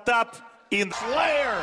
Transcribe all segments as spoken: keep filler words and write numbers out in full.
Потап in Flair.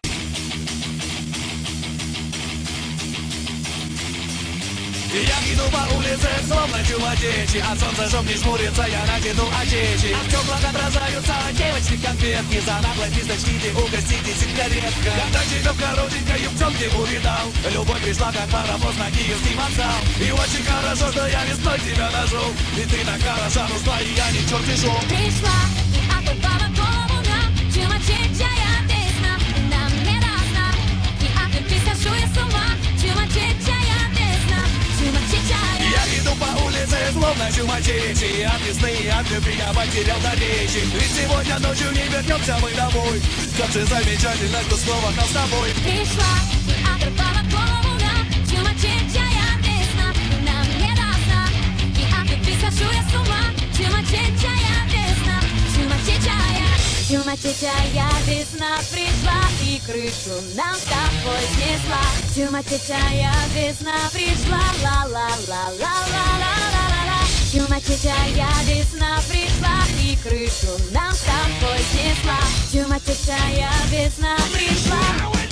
Я иду по улице, словно чувачечи. От солнца чтоб не жмурится, я надену очечи. А в теплых отражаются девочки конфетки. За наглость не сочтите, угостите сигаретка. Когда тебя в коротенькой юбчонке увидал, любовь пришла как паровоз на киевский вокзал. И очень хорошо, что я весной тебя нашел. И ты так хороша, нужна, и я не черт шел. Пришла и окупала голову нам. Чумачечая песня нам не равна. И от любви схожу я с ума. Чумачечая песня, чумачечая. Я иду по улице, словно чумачечи. От весны и от любви я потерял до речи. Ведь сегодня ночью не вернемся мы домой. Как же замечательно, что снова нас с тобой. Пришла и окупала голову нам. Чумачечая песня нам не равна. И от любви схожу я с ума. Чумачечая песня, чумачечая. Чумачечая весна пришла и крышу нам с тобой снесла. Чумачечая весна пришла, ла-ла-ла-ла-ла-ла-ла-ла. Чумачечая весна пришла и крышу нам с тобой снесла. Чумачечая весна пришла.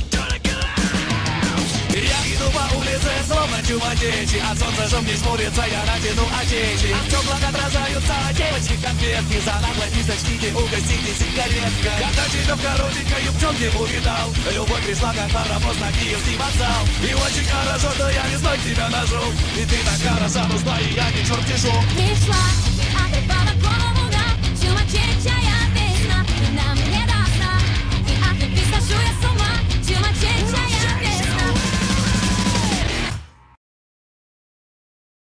Я иду по улице, словно чумачечи. От солнца чтоб не жмурится, я надену очечи. А в теплых отражаются девочки конфетки. За наглость не сочтите, угостите сигаретка. Когда тебя в коротенькой юбчонке увидал, любовь пришла как паровоз на киевский вокзал. И очень хорошо, что я весной тебя нашел. И ты так хороша, нужна, и я не черт шел. Пришла